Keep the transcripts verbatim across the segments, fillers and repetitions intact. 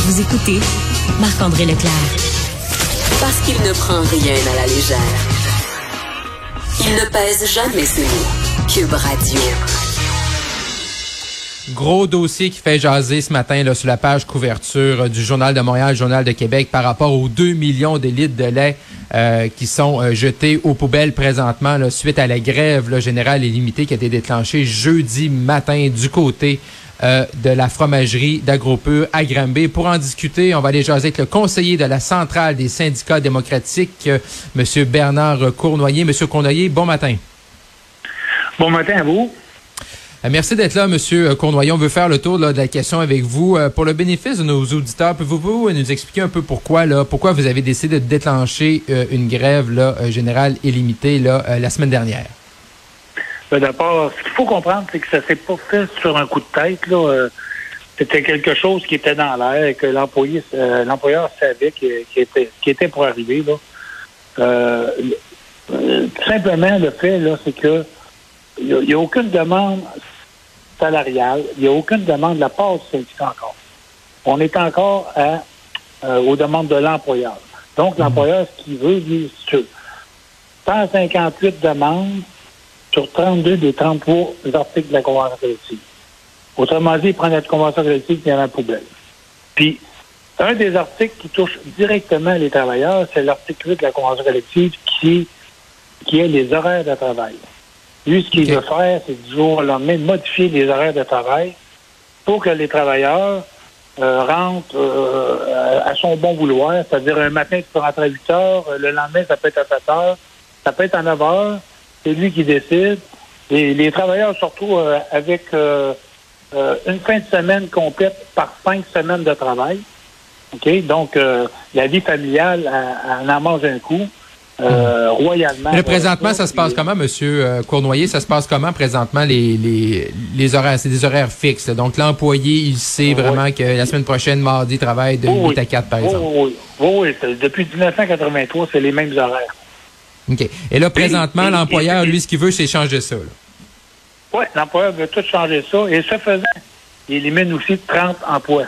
Vous écoutez Marc-André Leclerc. Parce qu'il ne prend rien à la légère. Il ne pèse jamais ses mots. Cube Radio. Gros dossier qui fait jaser ce matin là, sur la page couverture du Journal de Montréal, Journal de Québec, par rapport aux deux millions de litres de lait euh, qui sont euh, jetés aux poubelles présentement là, suite à la grève là, générale et limitée qui a été déclenchée jeudi matin du côté euh, de la fromagerie d'Agropur à Granby. Pour en discuter, on va aller jaser avec le conseiller de la centrale des syndicats démocratiques, euh, M. Bernard Cournoyer. M. Cournoyer, bon matin. Bon matin à vous. Merci d'être là, M. Cournoyer. On veut faire le tour là, de la question avec vous. Euh, pour le bénéfice de nos auditeurs, pouvez-vous nous expliquer un peu pourquoi là, pourquoi vous avez décidé de déclencher euh, une grève là, euh, générale illimitée là, euh, la semaine dernière? Ben d'abord, ce qu'il faut comprendre, c'est que ça s'est pas fait sur un coup de tête. Là. Euh, c'était quelque chose qui était dans l'air et que l'employé, euh, l'employeur savait qu'il qui était, qui était pour arriver. Là. Euh, euh, tout simplement, le fait, là, c'est que il n'y a, a aucune demande salariale, il n'y a aucune demande de la part du syndicat encore. On est encore à, euh, aux demandes de l'employeur. Donc, l'employeur, ce qu'il veut, il est sur cent cinquante-huit demandes sur trente-deux des trente-trois articles de la convention collective. Autrement dit, il prend notre convention collective qui est dans la poubelle. Puis, un des articles qui touche directement les travailleurs, c'est l'article huit de la convention collective qui, qui est les horaires de travail. Lui, ce qu'il okay. veut faire, c'est du jour au lendemain modifier les horaires de travail pour que les travailleurs euh, rentrent euh, à son bon vouloir. C'est-à-dire, un matin, tu peux rentrer à huit heures, le lendemain, ça peut être à sept heures, ça peut être à neuf heures. C'est lui qui décide. Et les travailleurs, surtout euh, avec euh, euh, une fin de semaine complète par cinq semaines de travail. OK? Donc, euh, la vie familiale, elle, elle en mange un coup. Euh, royalement. Mais présentement, ça se passe comment, M. Cournoyer? Ça se passe comment présentement les, les, les horaires? C'est des horaires fixes. Donc, l'employé, il sait vraiment oui. que la semaine prochaine, mardi, il travaille de oui, huit à quatre, par oui, exemple. Oui, oui. oui. Depuis dix-neuf cent quatre-vingt-trois, c'est les mêmes horaires. OK. Et là, présentement, et, l'employeur, et, lui, ce qu'il veut, c'est changer ça. Oui, l'employeur veut tout changer ça. Et ce faisant, il élimine aussi trente emplois.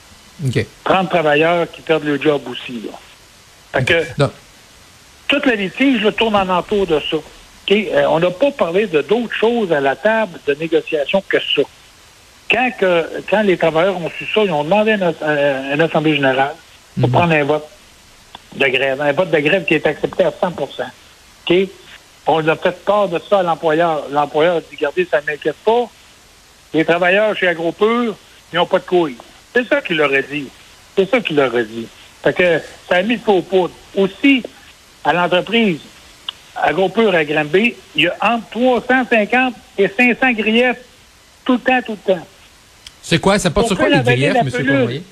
OK. trente travailleurs qui perdent le job aussi. Là. Fait okay. que... Donc, toute la litige là, tourne en entour de ça. Okay? Euh, on n'a pas parlé de d'autres choses à la table de négociation que ça. Quand, que, quand les travailleurs ont su ça, ils ont demandé une, une assemblée générale pour mm-hmm. prendre un vote de grève. Un vote de grève qui est accepté à cent pour cent. Okay? On a fait part de ça à l'employeur. L'employeur a dit, regardez, ça ne m'inquiète pas. Les travailleurs chez Agropur, ils n'ont pas de couilles. C'est ça qu'il leur a dit. C'est ça qu'il leur a dit. Fait que ça a mis le faux poudre. Aussi, à l'entreprise Agropur à Granby, il y a entre trois cent cinquante et cinq cents griefs tout le temps, tout le temps. C'est quoi? Ça porte Pourquoi sur quoi les griefs, M. Cournoyer?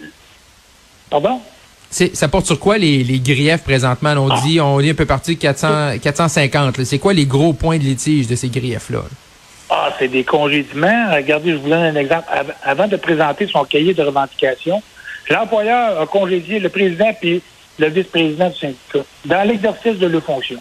Pardon? C'est, ça porte sur quoi les, les griefs présentement? On, ah. dit, on dit un peu parti de quatre cents, quatre cent cinquante. Là. C'est quoi les gros points de litige de ces griefs-là? Ah, c'est des congédiements. Regardez, je vous donne un exemple. Avant de présenter son cahier de revendication, l'employeur a congédié le président puis le vice-président du syndicat, dans l'exercice de leurs fonctions,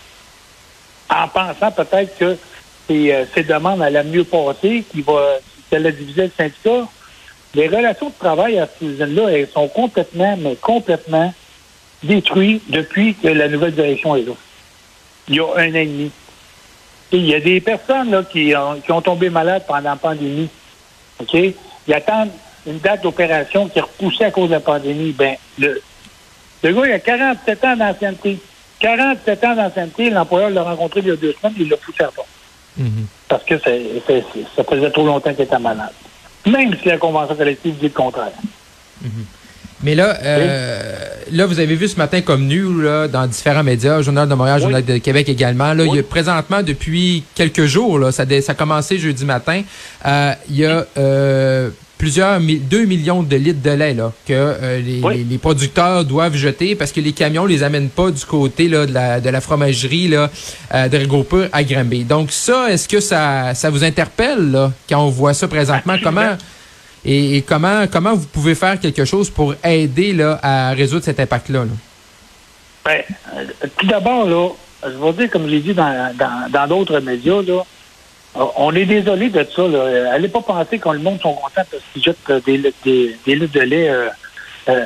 en pensant peut-être que ces, euh, ces demandes allaient mieux passer, qu'il va, qu'elle a divisé le syndicat. Les relations de travail à cette usine-là, elles sont complètement, mais complètement détruites depuis que la nouvelle direction est là. Il y a un an et demi. Et il y a des personnes là, qui, ont, qui ont tombé malades pendant la pandémie. OK? Ils attendent une date d'opération qui est repoussée à cause de la pandémie. Ben, le Le gars, il a quarante-sept ans d'ancienneté. quarante-sept ans d'ancienneté, l'employeur l'a rencontré il y a deux semaines, il l'a poussé à fond. Mm-hmm. Parce que c'est, c'est, ça faisait trop longtemps qu'il était malade. Même si la convention collective dit le contraire. Mm-hmm. Mais là, euh, oui. là, vous avez vu ce matin comme nous, là, dans différents médias, Journal de Montréal, oui. Journal de Québec également, là, oui. il y a présentement, depuis quelques jours, là, ça, ça a commencé jeudi matin, euh, il y a euh, plusieurs, deux millions de litres de lait là, que euh, les, oui. les, les producteurs doivent jeter parce que les camions les amènent pas du côté là, de, la, de la fromagerie là, euh, de Agropur à Granby. Donc ça, est-ce que ça, ça vous interpelle là, quand on voit ça présentement? Absolument. Comment et, et comment comment vous pouvez faire quelque chose pour aider là, à résoudre cet impact-là? Là? Bien, euh, tout d'abord, là, je vais dire, comme j'ai dit dans, dans, dans d'autres médias, là, on est désolé de ça. Là. Allez pas penser qu'on le monde sont contents parce qu'ils jettent des, des, des litres de lait. Euh, euh,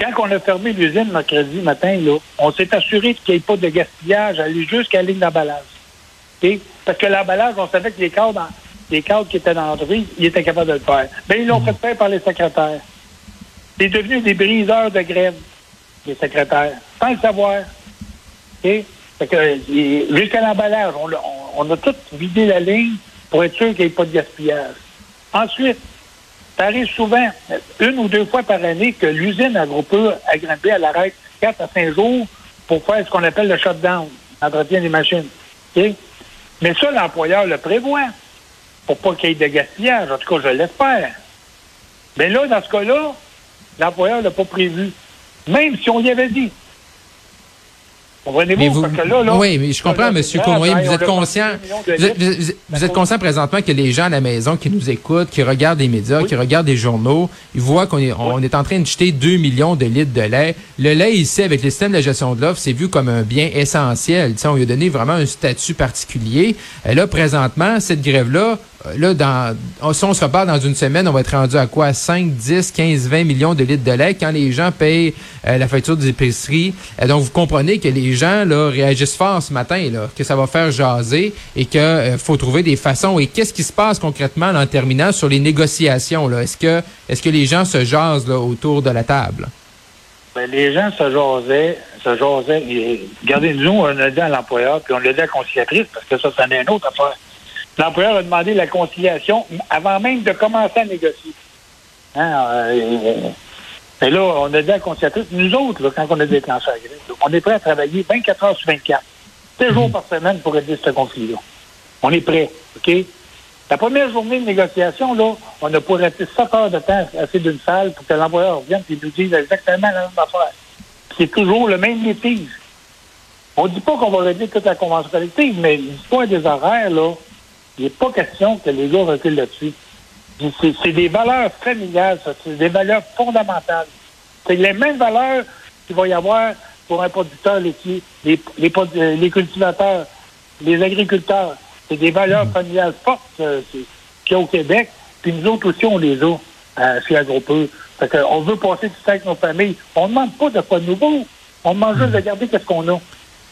Quand on a fermé l'usine mercredi matin, là, on s'est assuré qu'il n'y ait pas de gaspillage, aller jusqu'à la ligne d'emballage. Okay? Parce que l'emballage, on savait que les cadres, dans, les cadres qui étaient dans l'entreprise, ils étaient capables de le faire. Bien, ils l'ont fait faire par les secrétaires. C'est devenu des briseurs de grève, les secrétaires, sans le savoir. Okay? Fait que, jusqu'à l'emballage, on, on, on a tout vidé la ligne pour être sûr qu'il n'y ait pas de gaspillage. Ensuite, ça arrive souvent, une ou deux fois par année, que l'usine à Gros-Pur, à Granby, elle arrête quatre à cinq jours pour faire ce qu'on appelle le shutdown, l'entretien des machines. Okay? Mais ça, l'employeur le prévoit pour pas qu'il y ait de gaspillage. En tout cas, je l'espère. Mais là, dans ce cas-là, l'employeur ne l'a pas prévu. Même si on y avait dit. Mais vous, parce que là, là, oui, mais je comprends, M. Cournoyer, vous êtes conscient, vous êtes, vous, vous êtes conscient présentement que les gens à la maison qui nous écoutent, qui regardent les médias, oui. qui regardent les journaux, ils voient qu'on est, on oui. est en train de jeter deux millions de litres de lait. Le lait ici, avec le système de gestion de l'offre, c'est vu comme un bien essentiel. T'sais, on lui a donné vraiment un statut particulier. Et là, présentement, cette grève-là, là, dans, si on se reparle dans une semaine, on va être rendu à quoi? cinq, dix, quinze, vingt millions de litres de lait quand les gens payent euh, la facture des épiceries. Euh, donc, vous comprenez que les gens là réagissent fort ce matin, là, que ça va faire jaser et qu'il euh, faut trouver des façons. Et qu'est-ce qui se passe concrètement là, en terminant sur les négociations? Là? Est-ce que est-ce que les gens se jasent là, autour de la table? Bien, les gens se jasaient, se jasaient. Et, regardez, nous, on a dit à l'employeur, puis on l'a dit à la conciliatrice, parce que ça, c'en est une autre affaire. L'employeur a demandé la conciliation avant même de commencer à négocier. Hein, euh, et là, on a dit à la conciliatrice, nous autres, là, quand on a déclenché la grève, on est prêts à travailler vingt-quatre heures sur vingt-quatre, sept jours par semaine pour régler ce conflit-là. On est prêts, OK? La première journée de négociation, là, on a pas resté sept heures de temps assis d'une salle pour que l'employeur revienne et nous dise exactement la même affaire. C'est toujours le même litige. On ne dit pas qu'on va régler toute la convention collective, mais l'histoire des horaires, là, il n'est pas question que les gars reculent là-dessus. C'est, c'est des valeurs familiales, ça. C'est des valeurs fondamentales. C'est les mêmes valeurs qu'il va y avoir pour un producteur laitier, les, les, les cultivateurs, les agriculteurs. C'est des valeurs familiales fortes euh, qu'il y a au Québec. Puis nous autres aussi, on les a euh, chez Agropur. Fait qu'on veut passer du temps avec nos familles. On ne demande pas de quoi de nouveau. On demande juste de garder ce qu'on a.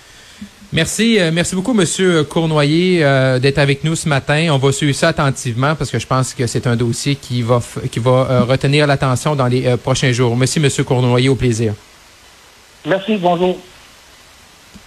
Merci, euh, merci beaucoup, Monsieur Cournoyer, euh, d'être avec nous ce matin. On va suivre ça attentivement parce que je pense que c'est un dossier qui va f- qui va euh, retenir l'attention dans les euh, prochains jours. Merci, Monsieur Cournoyer, au plaisir. Merci, bonjour.